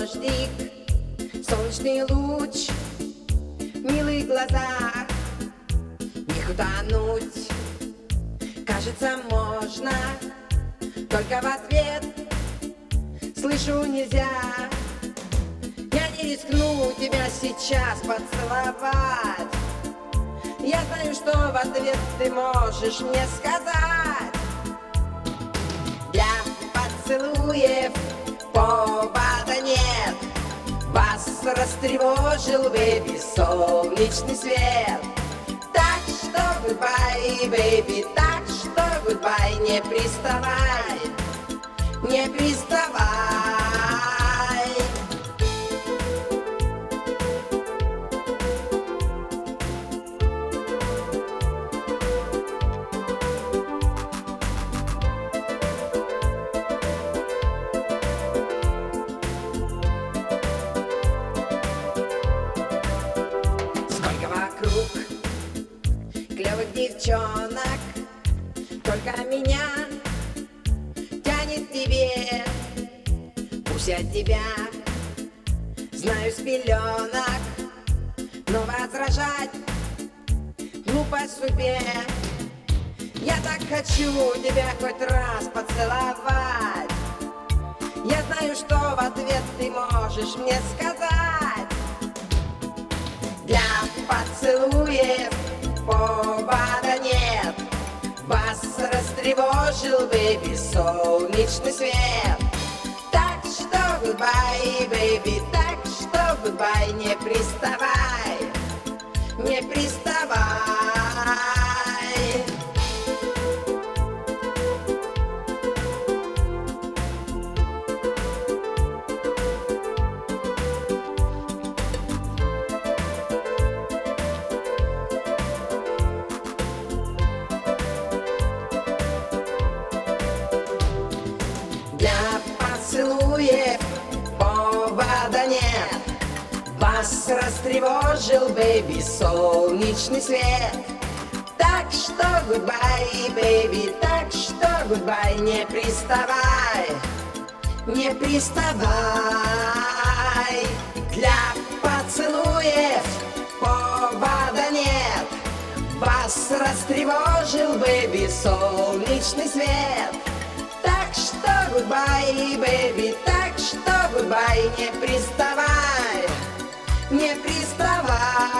дождик, солнечный луч в милых глазах. Не утонуть, кажется, можно, только в ответ слышу нельзя. Я не рискну тебя сейчас поцеловать. Я знаю, что в ответ ты можешь мне сказать. Для поцелуев повода нет. Вас растревожил, бэби, солнечный свет. Так что goodbye, бэби, так что goodbye. Не приставай, не приставай. Клевых девчонок, только меня тянет к тебе. Пусть от тебя знаю с пеленок, но возражать глупо судьбе. Я так хочу тебя хоть раз поцеловать. Я знаю, что в ответ ты можешь мне сказать. Для поцелуев повода нет. Вас растревожил, бэби, солнечный свет. Так что goodbye, бэби, так что goodbye. Не приставай, не приставай. Для поцелуев повода нет. Вас растревожил, бэби, солнечный свет. Так что goodbye, бэби, так что goodbye. Не приставай, не приставай. Для поцелуев повода нет. Вас растревожил, бэби, солнечный свет. Так что goodbye, бэби, так что goodbye. Не приставай, не приставай.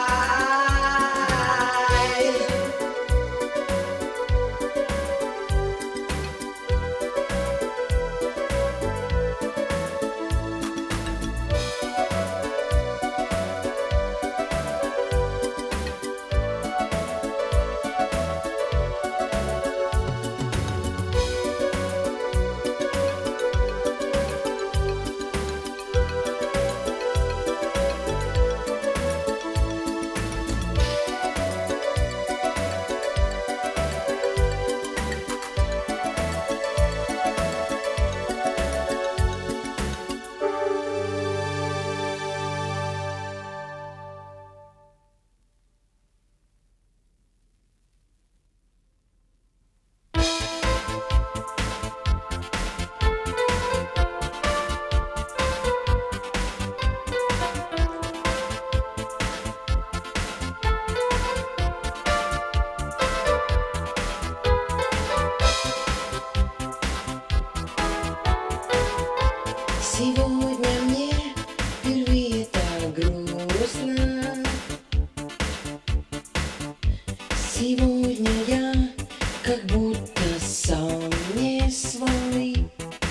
Сегодня мне впервые так грустно. Сегодня я как будто сам не свой.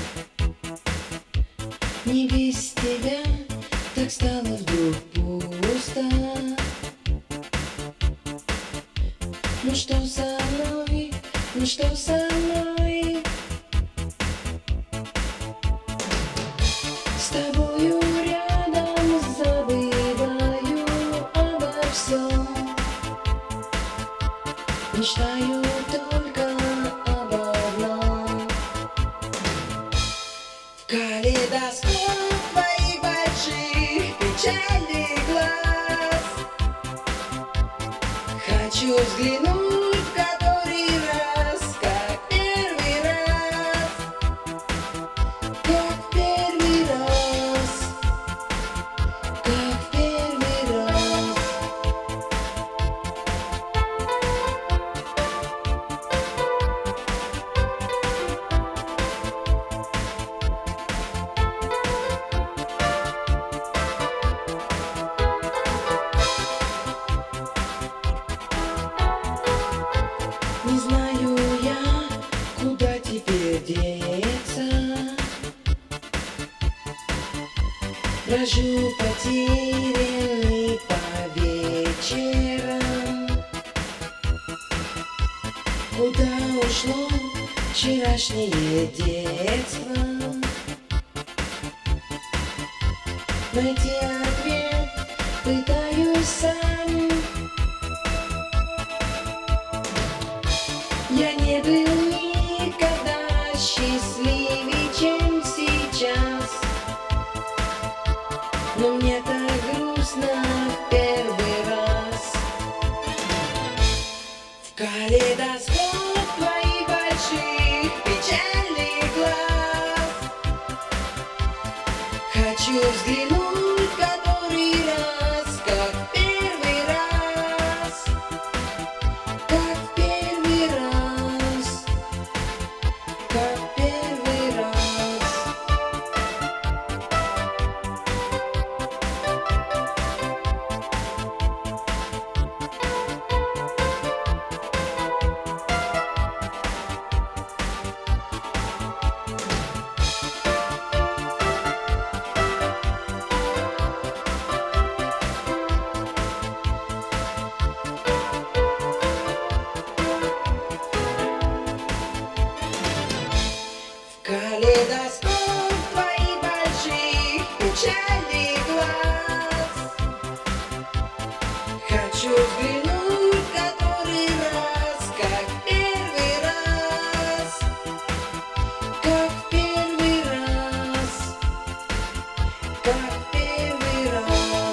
Не без тебя так стало вдруг пусто. Ну что со мной, ну что со мной? С тобою рядом забываю обо всем. Мечтаю только об одном. В калейдоскоп твоих больших печальных глаз хочу взглянуть в который раз, как первый раз, как первый раз. Не знаю я, куда теперь деться. Брожу потерянный по вечерам. Куда ушло вчерашнее детство? Найти ответ пытаюсь сам. Я не был никогда счастливее, чем сейчас. Но мне так грустно в первый раз. В калейдоскоп твоих больших печальных глаз хочу взглянуть который раз, как в первый раз, как в первый раз, как в первый раз. Калейдоскоп твоих больших печальных глаз хочу взглянуть который раз, как в первый раз, как в первый раз, как в первый раз.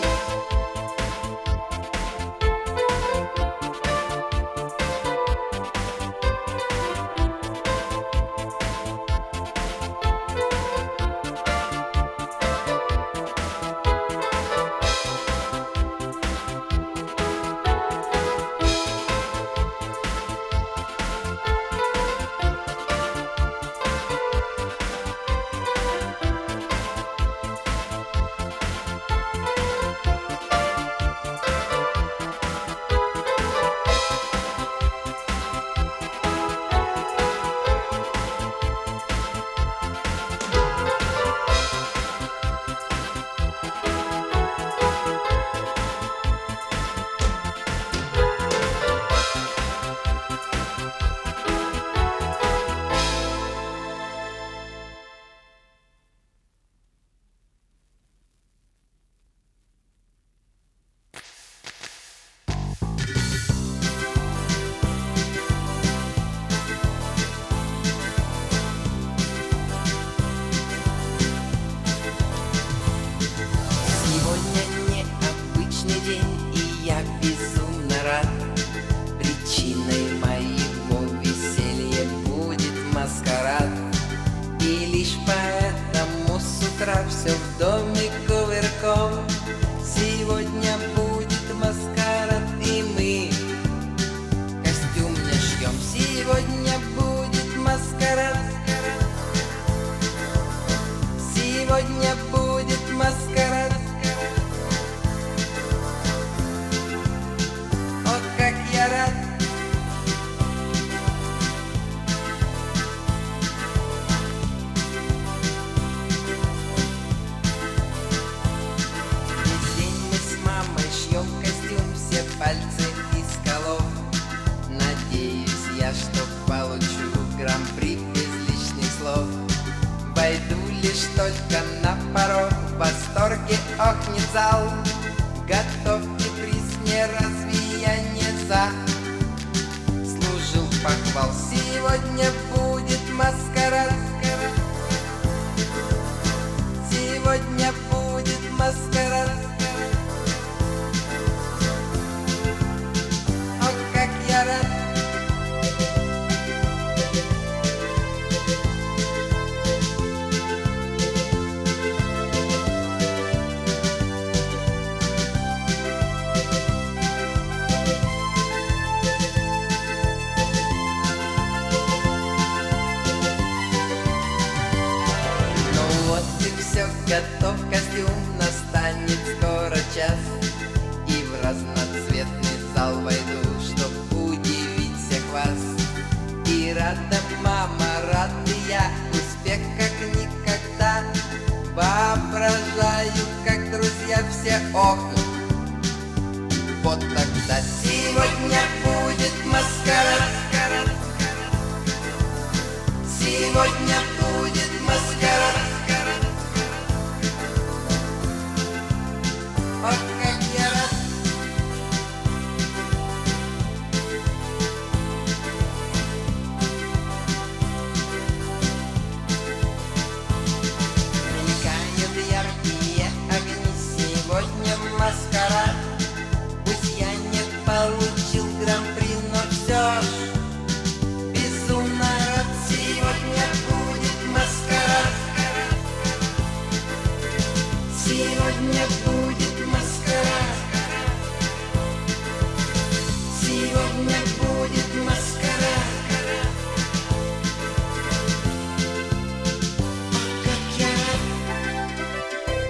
Все в доме кувырком. Сегодня будет маскарад, и мы костюм не шьем. Сегодня будет маскарад. Сегодня будет маскарад. О, как я рад. Пальцы из колов. Надеюсь я, что получу гран-при без лишних слов. Войду лишь только на порог, в восторге охнет зал. Готовьте приз мне, разве я не за? Служил похвал, сегодня будет маскарад. Сегодня будет маскарад. Готов костюм, настанет скоро час, и в разноцветный зал войду, чтоб удивить всех вас. рада, мама, рад и я. Успех как никогда. Воображаю, как друзья все охнут. Вот тогда сегодня будет маскарад. Сегодня будет маскарад. Ох, как я рад. Мелькают яркие огни, сегодня маскарад. Пусть я не получил гран-при, но все ж безумно рад. Сегодня будет маскарад. Сегодня будет маскарад. Сегодня будет маскарад. Ох, как я рад.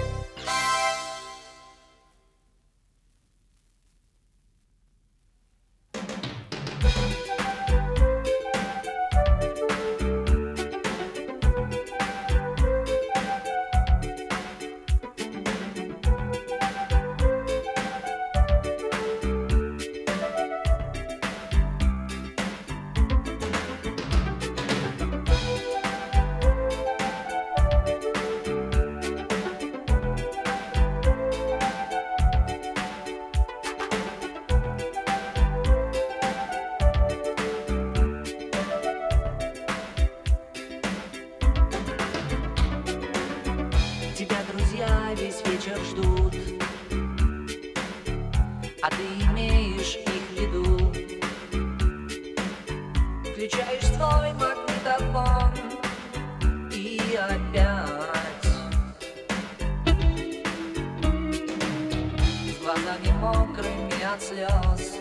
Тебя друзья весь вечер ждут, а ты имеешь их в виду. Включаешь свой магнитофон и опять с глазами мокрыми от слез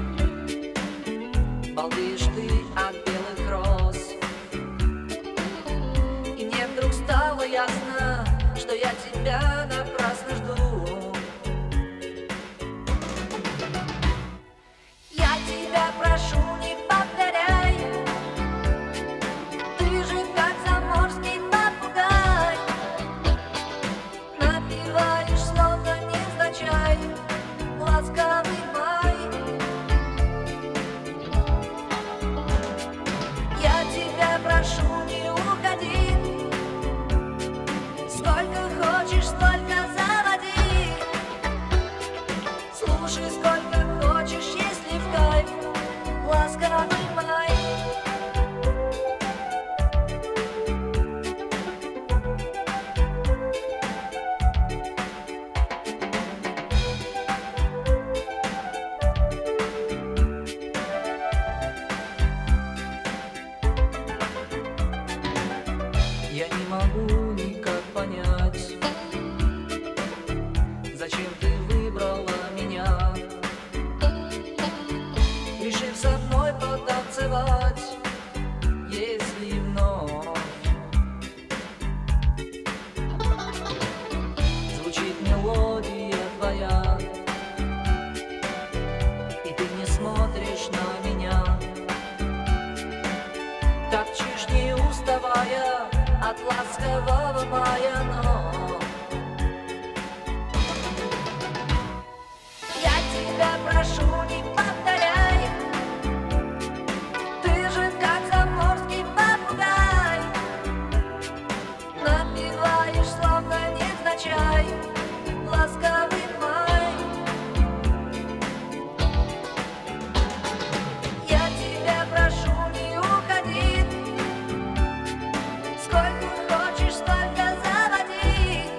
балдеешь ты от белых роз. И мне вдруг стало ясно, что я тебя напрасно жду. Я тебя прошу, не повторяй, ты же как заморский попугай, напеваешь словно невзначай ласковый май. Я тебя прошу, не уходи, сколько хочешь, столько заводи. Слушай, сколько хочешь, если в кайф ласковый май. Я не могу никак понять, зачем ты выбрала меня, решив со мной потанцевать, если вновь звучит мелодия твоя, и ты не смотришь на меня, топчешь не уставая от ласкового мая, но я тебя прошу, не повторяй, ты же как заморский попугай, напеваешь словно невзначай ласковый май. Я тебя прошу, не уходи, сколько хочешь, столько заводи.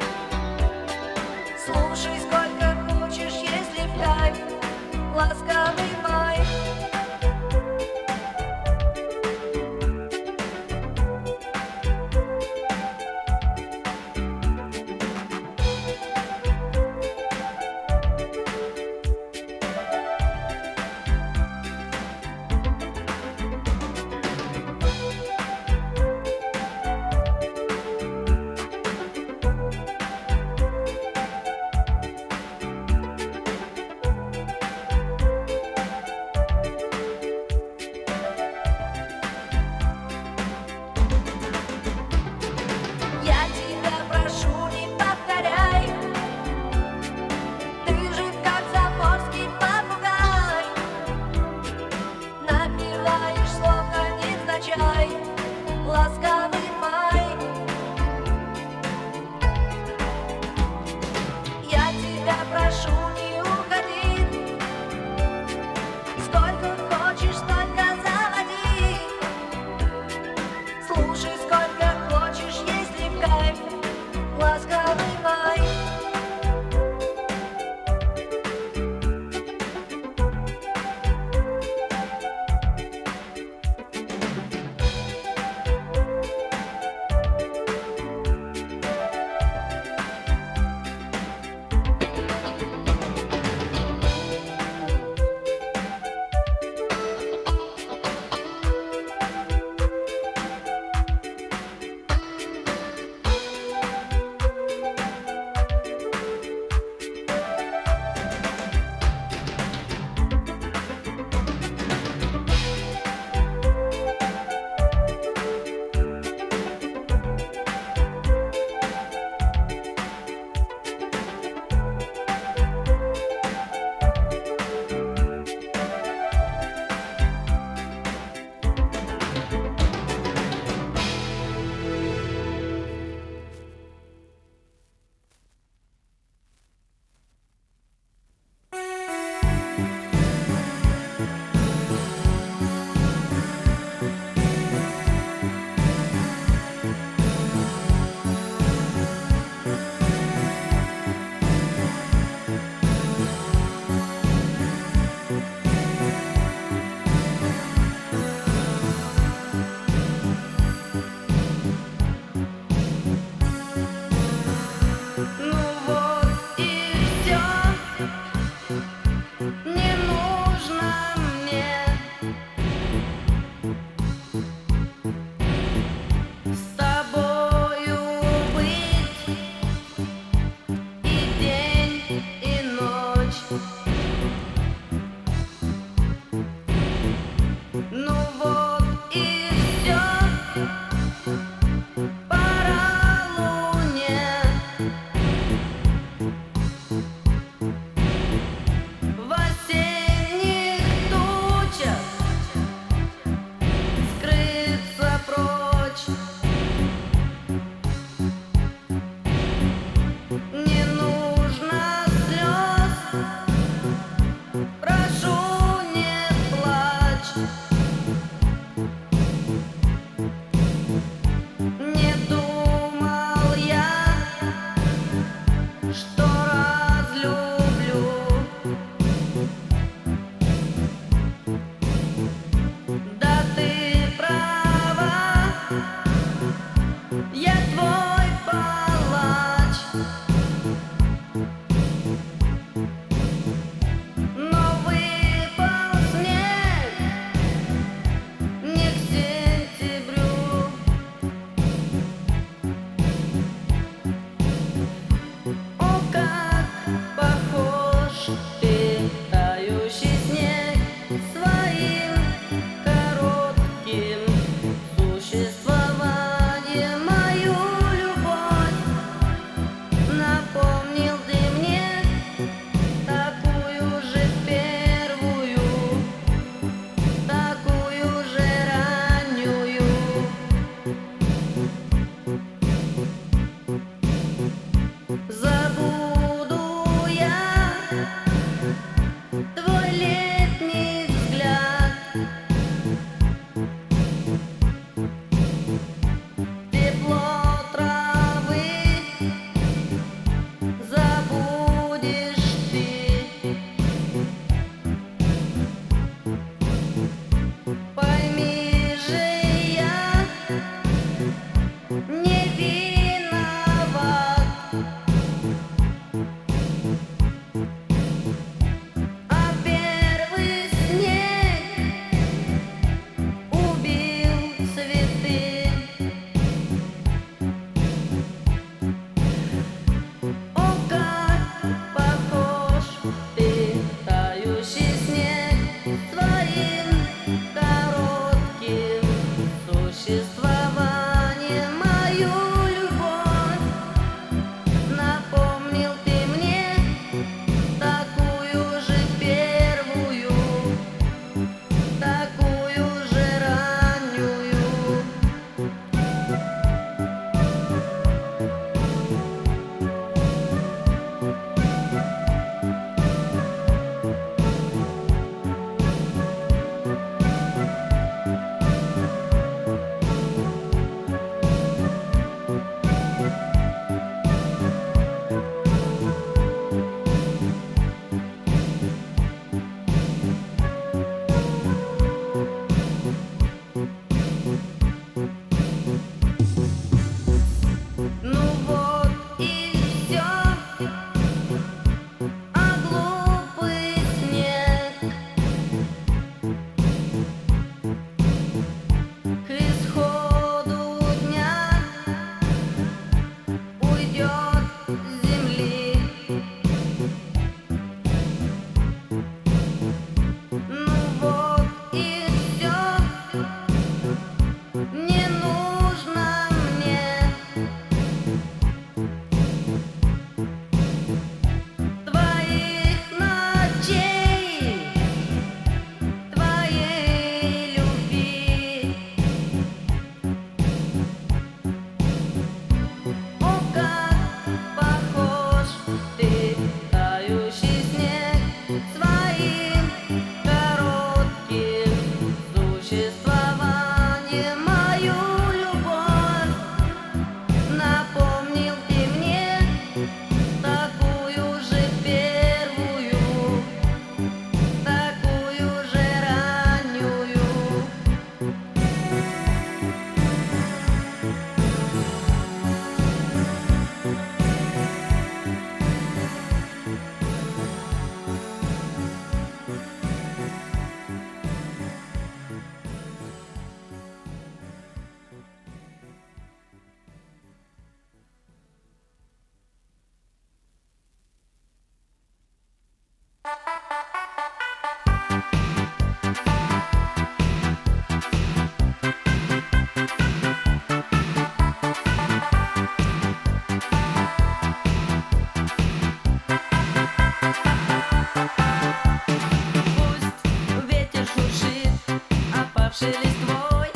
опавшей листвой.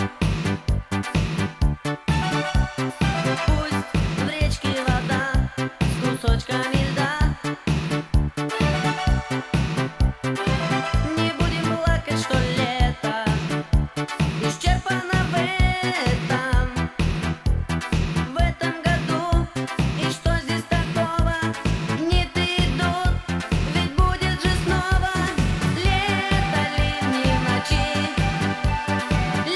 Пусть в речке вода с кусочками льда. Не будем плакать, что лето исчерпано в этом году. И что здесь такого? Дни-то идут, ведь будет же снова лето, ливни в ночи.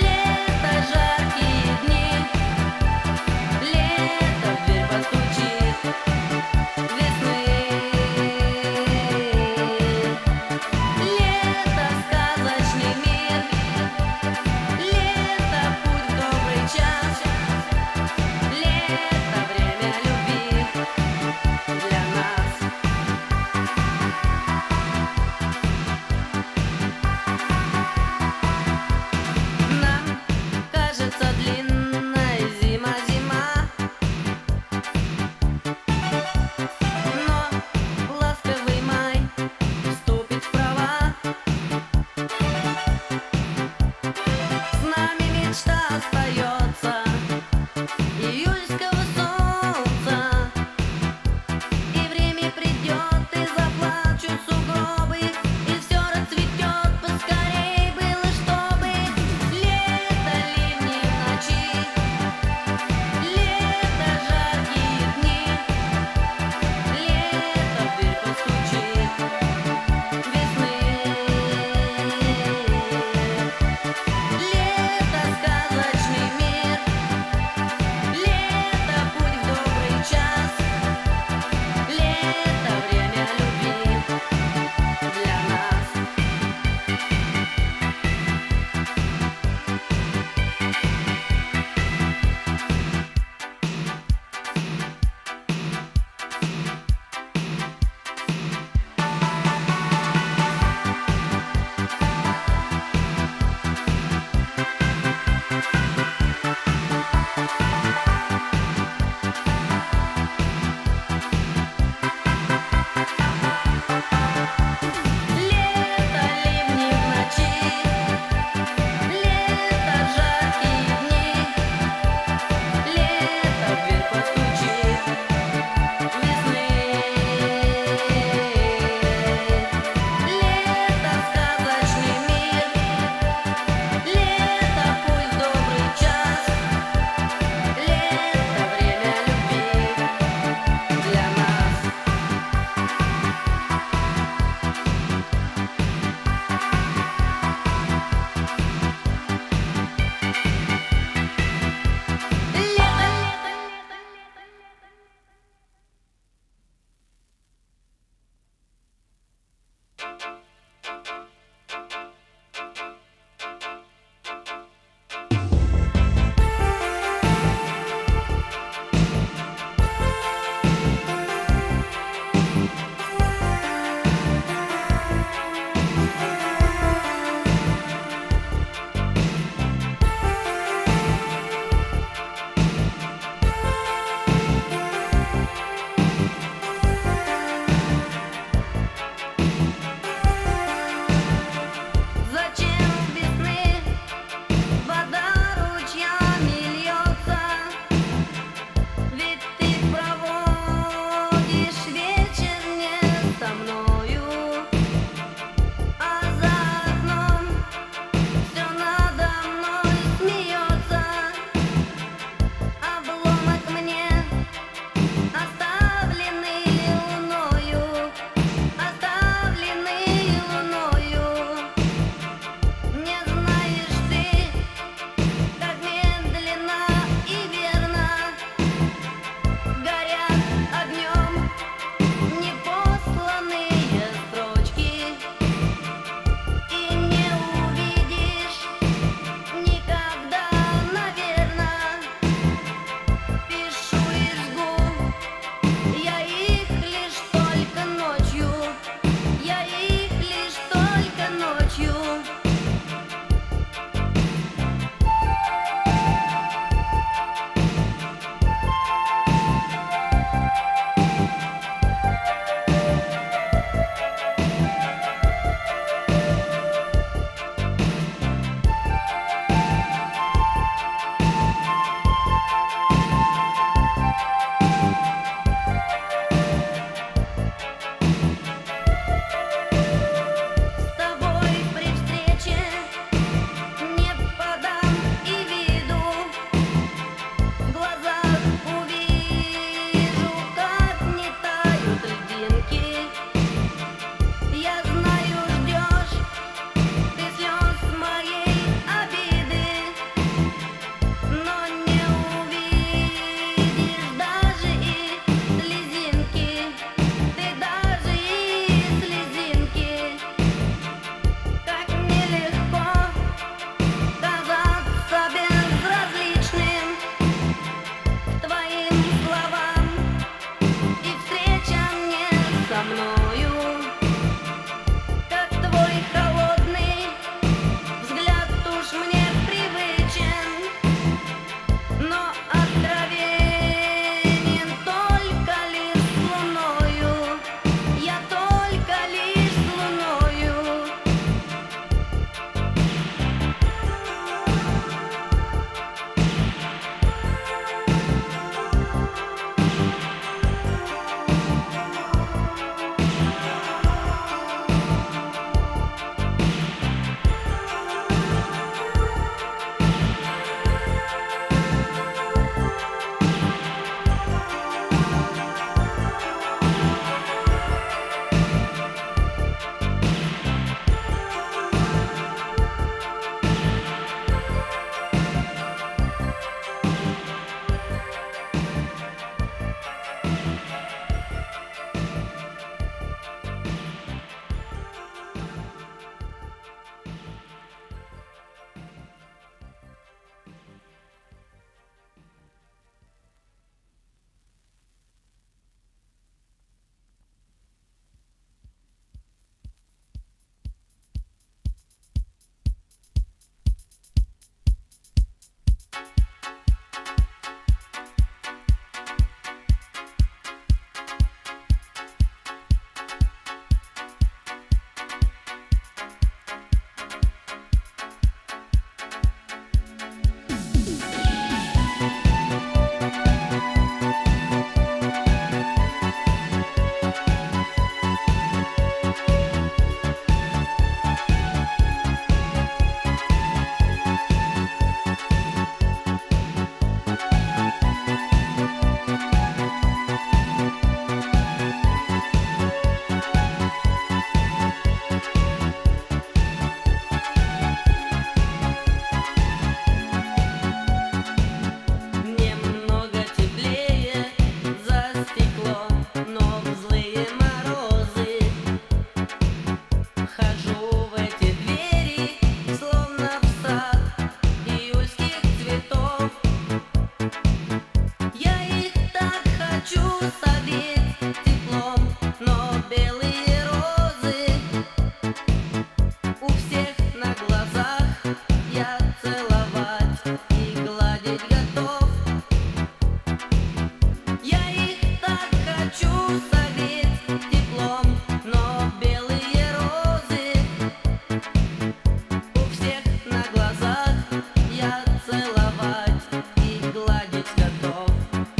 глазах я целовать и гладить готов.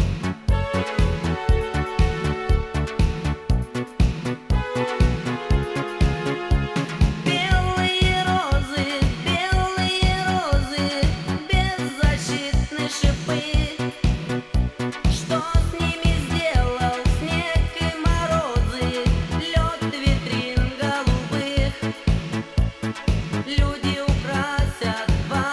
Белые розы, беззащитны шипы. Что с ними сделал снег и морозы, лед витрин голубых? Люди украсят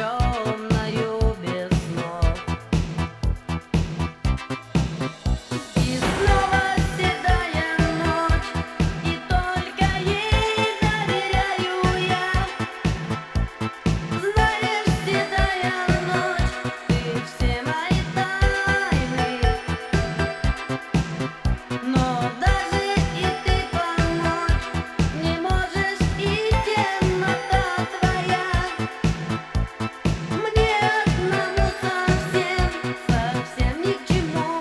темною без снов. И снова седая ночь, и только ей доверяю я. Знаешь, седая ночь, ты все мои тайны, но даже и ты помочь не можешь, и темнота твоя мне одному совсем, совсем ни к чему.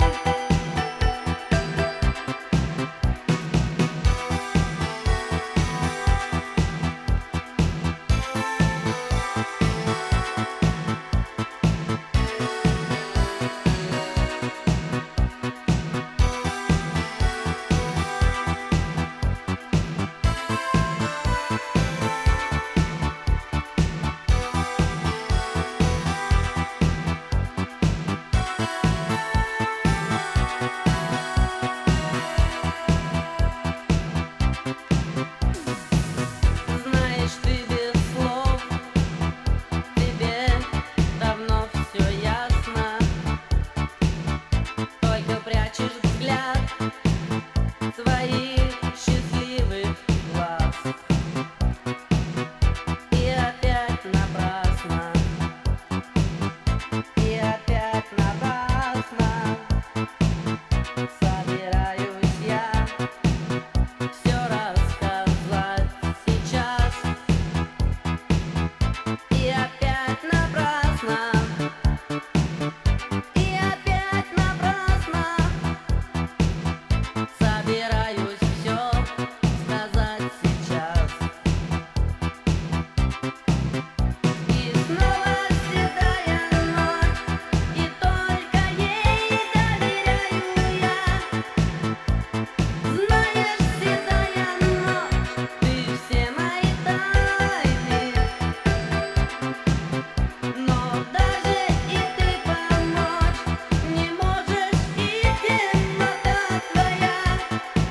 Знаешь, ты без слов, тебе давно все ясно, только прячешь взгляд своих счастливых глаз. И опять напрасно, и опять напрасно собираюсь я все рассказать сейчас. И опять напрасно, и опять напрасно собираюсь все сказать сейчас. И снова седая ночь, и только ей доверяю я. Знаешь, седая ночь, ты все мои тайны, но даже и ты помочь не можешь, и темнота твоя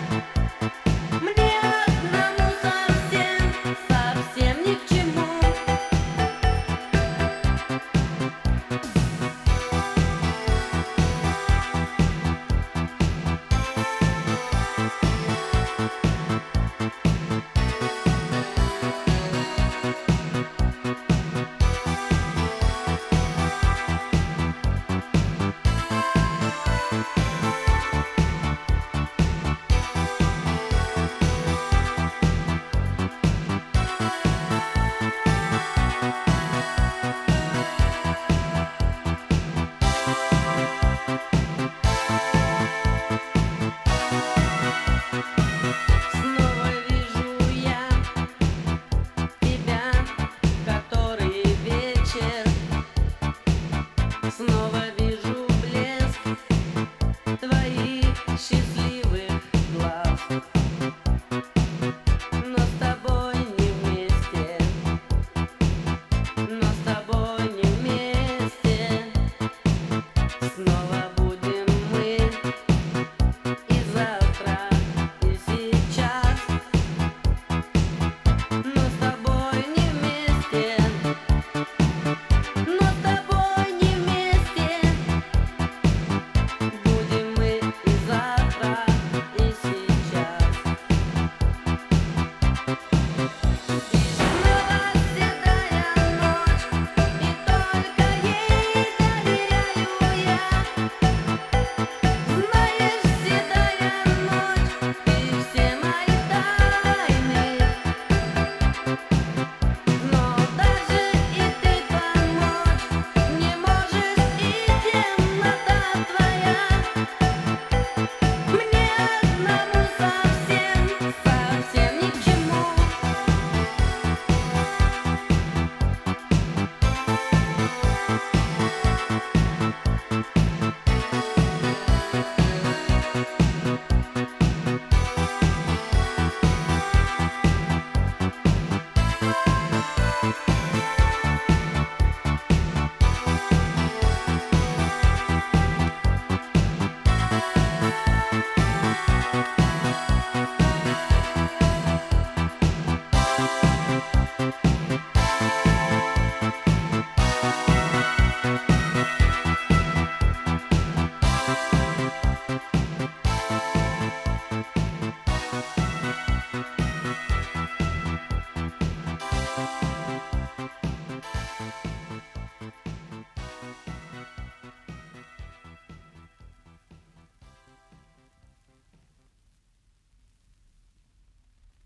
мне одному совсем, совсем ни к чему. Снова вижу я тебя, который вечер снова